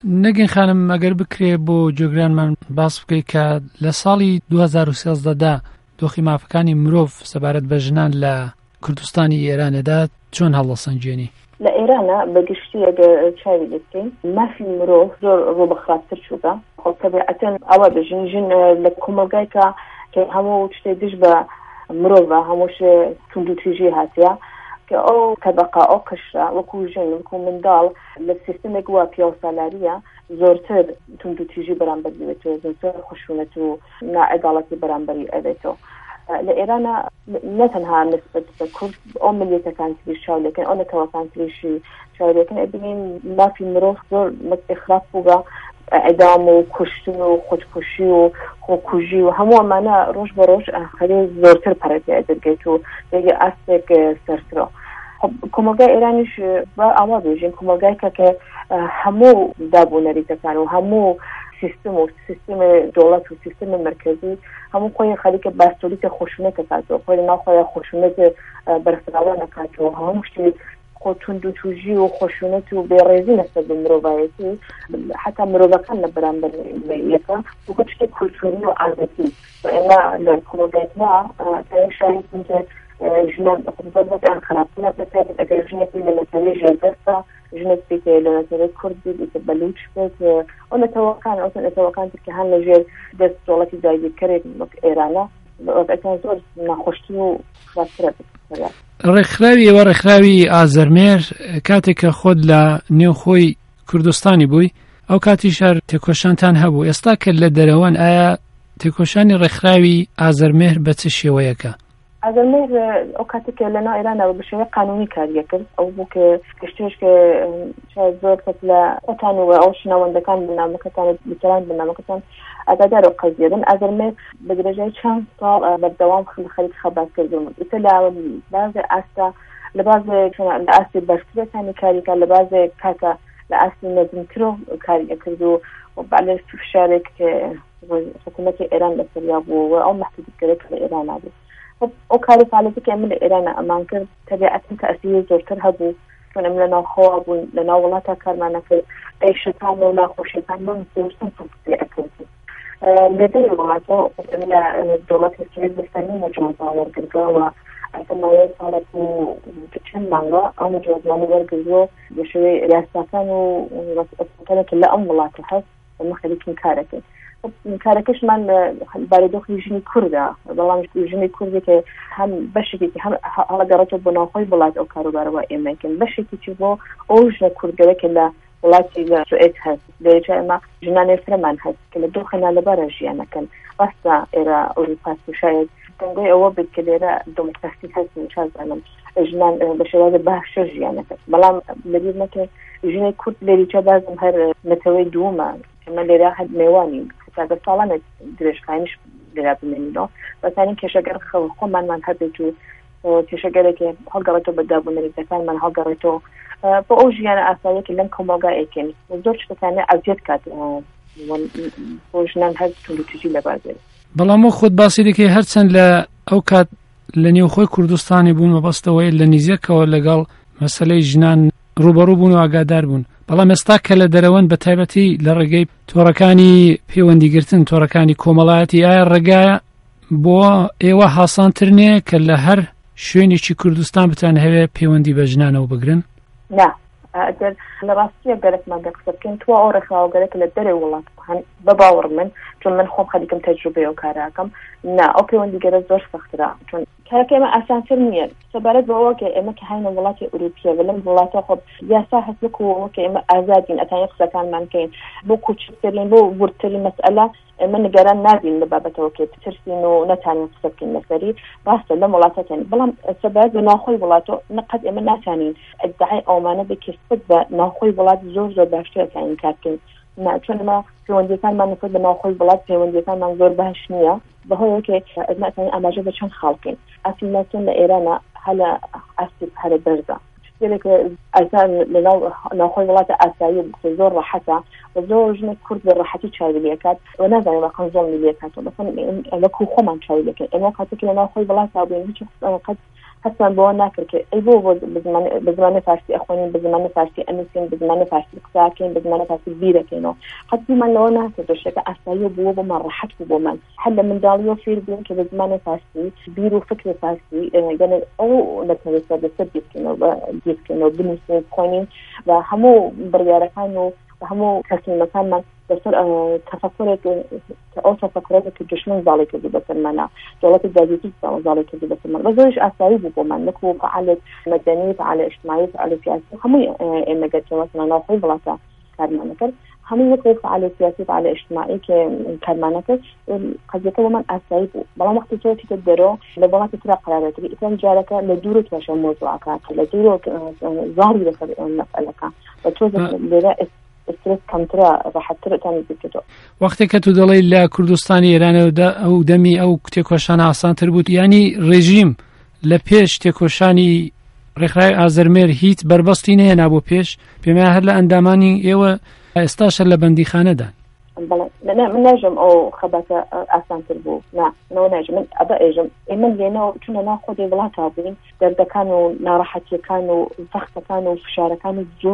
نەگەن خانم ئەگەر بکرێ بۆ جۆگرانمان باس بکەیت کە لە ساڵی 2013دا دۆخی مافەکانی مرۆڤ سەبارەت بە ژنان لە کوردستانی ئێرانەدا چۆن هەڵەسەنجێنی؟ لە ئێرانە بەگشتی ئەگەر چاوی بکەین مافی مرۆڤ زۆر ڕۆبەخراپتر چووکە. خۆ تەبیعەتەن ئەوە دەژین ژن لە کۆمەلگایکە کە هەموو شتێ دش بە مرۆڤە هەمووش تونند و توێژی هاتیە کە ئەو تەبەقە ئەو قشرە وەکو ژن وەکو منداڵ لە سیستمێک وە پیاوسالاریە زۆرتر تونند و توێژی بەرامبەر بێتەوە، زۆرتر خشونەت و نائەداڵەتی بەرامبەری ئەبێتەوە. لە ئێرانە نەتەنها نسبەت بە کورد ئەو ملیەتەکان تریش چاولەکەن ئەو نەتەوەکان تریشی چاولەکەن ئەبینین مافی مرۆڤ زۆر مەخراپ بووگە ئەدام و کوشتن و خودکوشی و خۆکوژی و هەموو ئەمانە ڕۆژ بە ڕۆژ خەری زۆرتر پەرەتێ دەرگێت و دەگە ئاستێک سەرسرە. کۆمەلگای ئێرانیش بە ئاوا بێژین کۆمەلگایکە کە هەموو دابوونەریتەکان و هەموو سیستم دەوڵەت و سیستم مرکزی هەموو خۆی خەریکە باستۆلیتە خۆشونەت دەکاتەوە، خۆی ناوخۆیە خۆشونەت بەرفراوە نەکاتەوە، هەموو شتی خۆ تونند و توژی و خۆشونەت و بێڕێزی لەسەر مرۆڤایەتی حتا مرۆڤەکان لە بەرامبەر یەکە وەکو شتێک کولتوری و عادەتی. ئێمە لە کۆمەلگایتنا شاهین کە ژنان بەخۆبەتیان خراپترە بەتابەت ئەگەر ژنێکی لە مەسەلەی ژێردەستە ژنێک بێت لە مەسەلەی کورد بێت بەلوچ بێت ئەو نەتەوەکان تر کە هەن لەژێر دەست دەوڵەتی داگیرکەرێک وەک ئێرانە وەکەتیان زۆر ناخۆشتر و خراپترە بێت. ڕێکخراوی ئێوە ڕێکخراوی ئازەرمێر کاتێک کە خۆت لە نێوخۆی کوردستانی بووی ئەو کاتی شار تێکۆشانتان هەبوو، ئێستا کە لە دەرەوەن ئایا تێکۆشانی ڕێکخراوی ئازەرمێر بە چ شێوەیەکە؟ ئازەرمێر ئەو کاتێک لەناو ئێرانەوە بە شێوەیە قانونی کاریە کرد ئەو بوو کە شتێک کە زۆر کەس لە خۆتان و ئەو شناوەندەکان بنامەکەتان بیتەران بنامەکەتان ئاگادار و قەزیێدن. ئازەرمێر بە درێژەی چەند ساڵ بەردەوام خەریک خەبات کردبوون ئیتر لە بازێ ئاستا لە بازێ لە ئاستی بەرزترەکانی کاریکە لە بازێ کاتە لە ئاستی نەزمتر و کاریە کرد و بالێ فشارێک کە حکوومەتی ئێران لەسەریا بوو و ئەو مەحدودیتکردێک لە ئێران نابێت. ئەو کاری فعالیتی کە ئێمە لە ئێرانە ئەمان کرد تەبیعەتەن تەئسیری زۆرتر هەبوو چون ئێمە لە ناوخۆوە بوون لە ناو وڵاتە کارمان نەکرد ئەیشەکان و ناخۆشیەکان بەمسێوسن تەقسیع ئەکردین لە دەری وڵاتە لە دەوڵەتی سوێد بەستانی مەجۆزان وەرگرتەوە ئەتەمایە ساڵێک و چەند مانگە ئەو مەجۆزانە وەرگرتووە بە شێوەی ڕاستەکان و ڕاستەکانێکی لە ئەم وڵاتە هەست ئەمە خەریکین کارەکەین. کارەکەشمان بارودۆخی ژنی کوردە بەڵام ژنی کوردی کە هەم بەشێکی هەم هەڵەگەڕێتەوە بۆ ناوخۆی وڵات ئەو کاروبارەوە ئێمەکەن بەشێکی چ بۆ ئەو ژنە کوردگەرەکە لە وڵاتی لە سوئێد هەست لێرەجا ئێمە ژنانی فرەمان هەست کە لە دۆخەنا لەبارە ژیانەکەن ڕاستە ئێرە ئەوروپا شاید دەنگۆی ئەوە بێت کە لێرە دۆمۆکراسی هەست چازانم ژنان بە شێوازە باشتر ژیانەکەن بەڵام لەبیر نەکە ژنی کورد لێریچە بازم هەر نەتەوەی دوومە ئەمە لێرە هەد میێوانی ساگە ساڵانە درێژخانیش لێرا بمێنینەوە بەتانین کێشەگەر خۆمانمان هەبێت و کێشەگەرێکی هەڵگەڕێتەوە بە دابوونەریتەکانمان هەڵگەڕێتەوە بۆ ئەو ژیانە ئاساییەکی لەم کۆمەلگا ئەیکەین زۆر شتەکانە ئەزیەت کات بۆ ژنان هەر توندوتیژی لە بازێت. بەڵام خۆت باسی دەکەی هەرچەند لە ئەو کات لە نێوخۆی کوردستانی بوون مەبەستەوەی لە نزیەکەوە لەگەڵ مەسەلەی ژنان ڕوبەڕوو بوون و ئاگادار بوون بەڵام ئێستا کە لە دەرەوەن بە تایبەتی لە ڕێگەی تۆڕەکانی پەیوەندیگرتن تۆڕەکانی کۆمەڵایەتی ئایا ڕێگایە بۆ ئێوە هاسانتر نییە کە لە هەر شوێنێکی کوردستان بتان هەوێ پەیوەندی بە ژنانەوە بگرن؟ نا ئەگەر لە ڕاستیە گەرەکمان قسە بکەین تو ئەو ڕێکخراوەگەرێک لە دەرێ وڵات بە باوەڕ من چون من خۆم خەریکم تەجروبەیە و کاراکەم نا ئەو پەیوەندیگەرە زۆر سەخترا چون کارەکە ئێمە ئاسانتر نییە سەبارەت بەوە کە ئێمە کە هاینە وڵاتی ئوروپیە بەلەم وڵاتە خۆ یاسا هەست بکەوە کە ئێمە ئازادین ئەتانیە قسەکانمان کەین بۆ کوچکترین بۆ ورتترین مەسئلە ئێمە نیگەران نابین لە بابەتەوە کە بترسین و نەتانین قسە بکەین لەسەری ڕاستە لەم وڵاتەکەن بەڵام سەبارەت بە ناوخۆی وڵاتۆ نەقەت ئێمە ناتوانین ئەدعای ئەومانە بکەسبت بە ناوخۆی وڵات زۆر باشتر ئەتانین کار بکەین چون ئێمە پەیوەندیەکانمان نەفرد بە ناوخۆی وڵات پەیوەندیەکانمان زۆر باش نییە بەهۆی کە ئێمە ئەتانین ئاماژە بە چەند خاڵکەین ئاسیلاتۆن لە ئێرانە هەلە ئاستی هەرە بەرزە شتێک ئەسان لە ناوخۆی وڵاتە ئاسایی زۆر ڕەحەتە و زۆر ژنێک کورد بە ڕەحەتی چاویلەکات و نازانێت بە قەنزۆڵ میلەکاتەوە بەسەن ئەمە خۆمان چاویلەکەن ئێمە کاتێک لە ناوخۆی وڵاتە بووین هیچ قەت حسن بۆ ناکرد ئەی بۆ بە زمانی فارسی ئەخوێنین بە زمانی فارسی ئەنووسین بە زمانی فارسی قساکەین بە زمانی فارسی بیرەکەینەوە قەتمان لەوە ناکرد شتێکە ئاسایی بووە بۆ من ڕەحەت بوو بۆ من هەر لە منداڵیەوە فێر بووم کە بە زمانی فارسی بیر و فکر فارسی یعنی ئەو دەتەوێت بەسەر بیرکەینەوە بنووسین بخوێنین و هەموو بڕیارەکان و هەموو کەسینەکانمان بەسەر تەفەکرێک ئەو تەفەکرێک کە دشمن زاڵی کردی بەسەرمانە دەوڵەتی دادوێتی زاڵی کردی بەسەرمان بە زۆریش ئاسایی بوو بۆ من نەکو فعالێت مەدەنی فعالە اجتماعی فعالە سیاسی هەمووی ئێمە گەچەوەسمە ناوخۆی وڵاتە کارمانە کرد هەموو وەکو فعالە سیاسی فعالە اجتماعی کە کارمانە کرد قەزیەکە بۆ من ئاسایی بوو بەڵام وەختی تۆ دەرەوە لە وڵاتی ترا قەرارەتی ئیترم جارەکە لە دوورت وەشە مۆزوعەکە لە دوورۆ زاری لەسەر مەسئلەکە بە تۆ لێرە استرس کەمترە ڕەحەتترتانی بکرێتەوە وەختێک کە تو دەڵێی لە کوردستانی ئێرانەوەدا ئەو دەمی ئەو تێکۆشانە ئاسانتر بوو یانی ڕێژیم لە پێش تێکۆشانی ڕێکخراوی ئازەرمێر هیچ بربەستی نەهێنا بۆ پێش پێم وایە هەر لە ئەندامانی ئێوە ئێستاشە لە بەندیخانەدان من ناژم ئەو خەباتە ئاسانتر بوو نەوە ناژم من ئەبە ئێژم ئێمە لێنەوە چونە ناو خۆدی وڵاتە بووین دەردەکان و ناڕەحەتیەکان و زەختەکان و فشارەکان و زۆر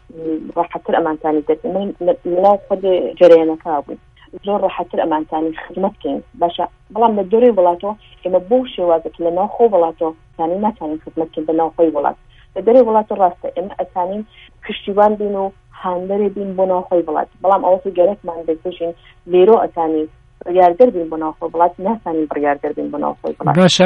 ڕەحەتتر ئەمانتانی دەکەین من ناو خۆدی جەرەیەنەکە بووین زۆر ڕەحەتتر ئەمانتانی خزمەتکەین باشە بەڵام لە دۆرەی وڵاتەوە ئێمە بۆ شێوازێک لە ناو خۆ وڵاتەوە تانی ناتوانین خزمەتکەین بە ناو خۆی وڵات لە دەرەی وڵاتە ڕاستە ئێمە ئەتانین پشتیوان بین و هاندەرێ بین بۆ ناوخۆی وڵات بەڵام ئەوەی گەرەکمان دەبژین لێرۆ ئەتانی بڕیاردەر بین بۆ ناوخۆی وڵات ناتوانین بڕیاردەر بین بۆ ناوخۆی وڵات باش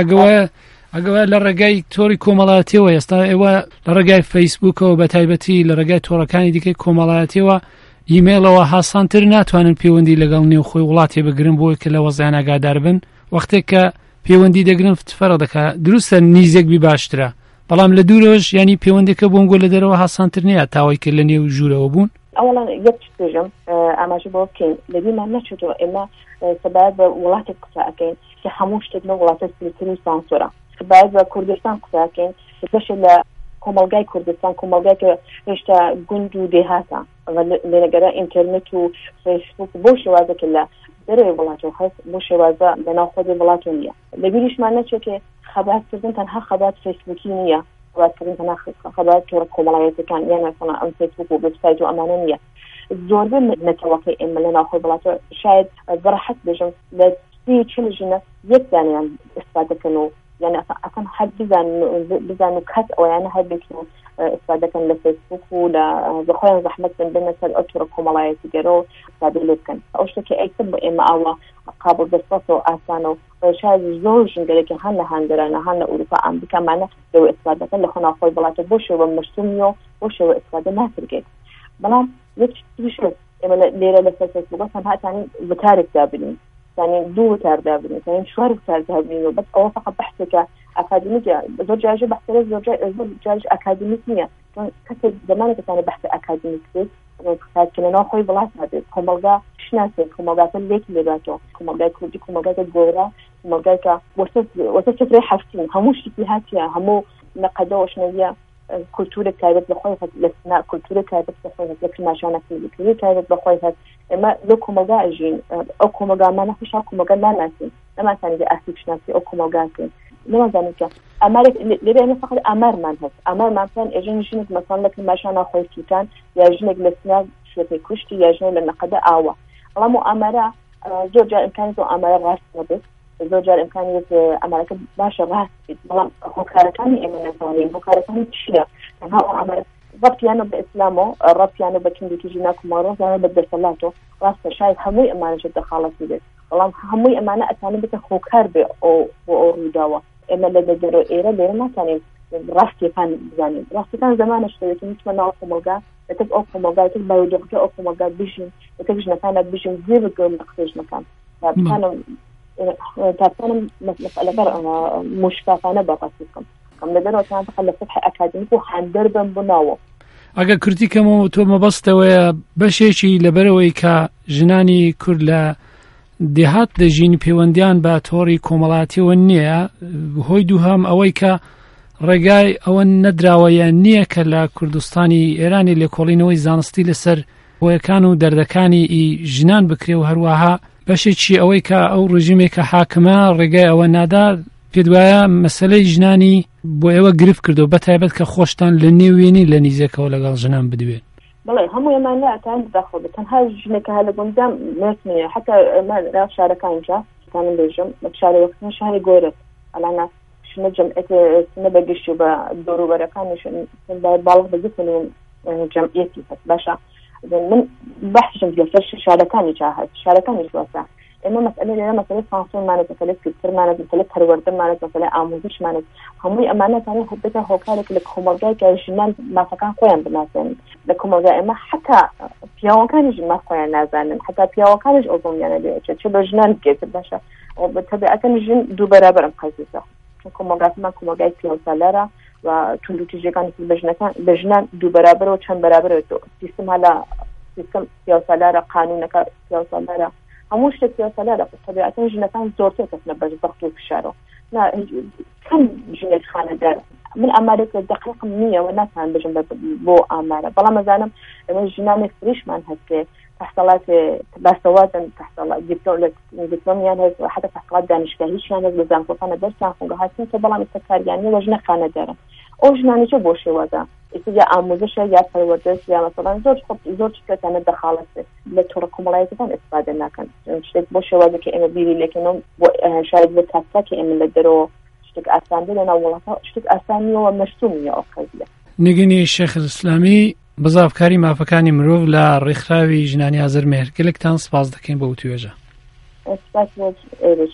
ئەگەوە لە ڕێگای تۆری کۆمەڵایەتیەوە ئێستا ئێوە لە ڕێگای فەیسبووکەوە بە تایبەتی لە ڕێگای تۆڕەکانی دیکەی کۆمەڵایەتیەوە ئیمێلەوە هاسانتر ناتوانن پەیوەندی لەگەڵ نێوخۆی وڵاتی بگرن بۆی کە لە وەزیان ئاگادار بن وەختێک کە پەیوەندی دەگرن فەرق دەکات دروستە نیزێک بی باشترە بەڵام لە دوورەوەش ینی پەیوەندێکە بۆنگۆ لە دەرەوە هاسانتر نییە تاوای کرد لە نێو ژوورەوە بوون ئەوڵان یەک چێژم ئاماژە بۆ بکەین لەبیمان نەچێتەوە ئێمە سەبایەت بە وڵاتێک قسەکەین کە هەموو شتێک لە وڵاتە سپیکەری سانسۆرە سەبایەت بە کوردستان قسەکەین بەشە لە کۆمەلگای کوردستان کۆمەلگای کە هێشتا گوند و دێهاتە لەنەگەرە ئینتەرنێت و فەیسبوک بۆ شێوازەکە لە دەرەوەی وڵاتەوە هەست بۆ شێوازە لەناو خۆی وڵاتەوە نییە لەبیریشمان نەچێت کە خەباتکردن تەنها خەبات فەیسبوکی نییە خەباتکردن تەنها خەبات تۆڕە کۆمەڵایەتەکان یان مثلا ئەم فەیسبوک و وێبسایت و ئەمانە نییە زۆربەی نەتەوەکەی ئێمە لەناو خۆی وڵاتەوە شاید بەڕەحەت بێژم لە 30 ژنە یەک دانیان ئیسپادەکەن و یعنی ئەکەم هەر بزان و کەس ئەویانە هەر بێت و ئیسپادەکەن لە فەیسبوک و لە بەخۆیان زەحمەت بن سەر ئەو تۆڕە کۆمەڵایەتی گەرەوە ئیسپادە لێ بکەن ئەو شتێکی ئەیتر بە ئێمە ئاوا قابل دەستەوە ئاسانە و شاید زۆر ژنگەرێکی هەن لە هەندەرانە هەن لە ئوروپا ئەمریکامانە لەوە ئیسپادەکەن لە خۆناوخۆی وڵاتە بۆ شێوە مەشتومیەوە بۆ شێوە ئیسپادە ناکرێت بەڵام یەک تریش ئێمە لێرە لە فەیسبوک تەنها تانی وتارێک دابنین يعني دو وتار دابنين يعني شوار وتار دابنين وبس أو فقط بحثك أكاديمية زوج جاج بحث زوج جاج أكاديمية كتب زمان كان بحث أكاديمي كتير كنا ناخذ بلاش هذا كمالجا شناسة كمالجا تلك اللي باتو كمالجا كودي كمالجا الجورا كمالجا كا وصلت فري حفتين هموش تبيهاتيا همو نقدوش نيا كولتورة كايبت بخويها لسنا كولتورة كايبت بخويها لكن ما شانك كولتورة كايبت بخويها إما لو كمالجا أجين أو كمالجا ما نفيش أو كمالجا لا ناسين لما ثاني دي أسيبش ناسي أو كمالجا كين لما ذلك أمرك اللي أنا فقط أمر من هذا أمر من كان أجين جينك مثلا لكن ما شانا خويتي كان يا جينك لسنا شو تكوشتي يا جينك لنقدة أوا الله مؤامرة زوجة إمكانيته أمرة غاس نبت زوجة إمكانية أمريكا باشا راس بلام هو كاركاني إمنا ثاني هو كاركاني تشيا يعني هو أمر ربط يعني بإسلامه ربط يعني بكندي تجيناكم مرة يعني بدر صلاته راس شايف هموي أمانة جدا خالص بيت والله هموي أمانة أتاني بتخو كاربي أو روداوة إما لدى درو إيرا ليرا ما تاني راستي كان يعني راستي كان زمان اشتريت نتمنى أوكم ملقا يتك أوكم ملقا يتك بايودوكي أوكم ملقا بيجن يتكش مكان بيجن زي بقول نقصيش مكان كان مسألة مشكلة براسكم كم لدرجة كان فقط لفتح أكاديميك وحن دربا بناوة ئەگە کردیکەمەوە تۆ مەبەستەوەیە بەشێکی لەبەرەوەی کە ژنانی کورد لە دێهات دەژین پەیوەندیان بە تۆڕی کۆمەڵایەتیەوە نییە هۆی دووهەم ئەوەی کە ڕێگای ئەوە نەدراوەیە نییە کە لە کوردستانی ئێرانی لێکۆڵینەوەی زانستی لەسەر هۆیەکان و دەردەکانی ژنان بکرێ و هەروەها بەشێکی ئەوەی کە ئەو ڕژیمێکە حاکمە ڕێگای ئەوە نادا پێدوایە مەسەلەی ژنانی بۆ ئێوە گرفت کردو بە تایبەت کە خۆشتان لە نێوێنی لە نیزەکەەوە لەگەڵ ژنان بدوێن؟ بەڵێ هەموو ئێمان ئەتان داخۆ بێت تەنها ژنێکە هە لە گوندام نێتنیە حتا ئەمە شارەکانجا تانم بێژم بە شارە وەختن شاری گۆرت ئەلانە شنە جەمعێتە بەگشتی و بە دۆروبەرەکانیش باڵغ بەگوتن جەمعیەتی هەست باشە من بەحشم لەسەر شارەکانی جا هەست شارەکانی واسە ئێمە مەسئلە لێرە مەسئلەی فانسۆنمانێت مەسئلەی کلتورمانێت مەسئلەی پەروەردەمانێت مەسئلەی ئامۆزشمانێت هەمووی ئەمانەتانی هەبێتە هۆکارێک لە کۆمەلگای کە ژنان مافەکان خۆیان بناسێن لە کۆمەلگای ئێمە حتا پیاوەکانیش ماف خۆیان نازانن حتا پیاوەکانیش ئەو دڵنیانە لێ چ بە ژنان بگێت باشە بەتەبیعەتەن ژن دوو بەرابەرم قەزیزە چون کۆمەلگاتمان کۆمەلگای پیاوسالارە و توندوتیژەکانی بە ژنان دوو بەرابەرەوە چەند بەرابەرەوە سیستم هەلا سیستم پیاوسالارە قانونەکە پیاوسالارە هەموو شتێک پیاوسالارە بەتەبیعەتەن ژنەکان زۆرتر کەسنە بەزبەخت و فشارەوە کەم ژنێک خانەدار من ئامارێک دقیقم نییە و ناتوان بژم بۆ ئامارە بەڵام ئەزانم ئێمە ژنانێک فریشمان هەستێ تحصیلات باسەواتن دیپلۆمیان هەست حتا تحصیلات دانشگاهیشیان هەست بە زانکۆکانە دەرسیان خۆگە هاتین کە بەڵام ئێستا کاریانیە وە ژنە خانەدارن ئەو ژنانیچە بۆ شێوازە یا ئامۆزشە یا پەروەردەست یا مەسەڵەن زۆر شتێکانە دەخاڵەت لە تۆڕە کۆمەڵایەتەکان ئیستفادە ناکەن شتێک بۆ شێوازە کە ئێمە بیری لێکەنەوە بۆ شاید بۆ کاتاکە ئێمە لە دەرەوە شتێک ئاساندە لە ناو وڵاتە شتێک ئاسانیەوە مەشتومیە ئەو قەزیە. نگەنی شێخ ئیسلامی بزافکاری مافەکانی مرۆڤ لە ڕێکخراوی ژنانی ئازەرمێهر گەلێکتان سپاس دەکەین بە وتوێژە. سپاس بۆ ئێرە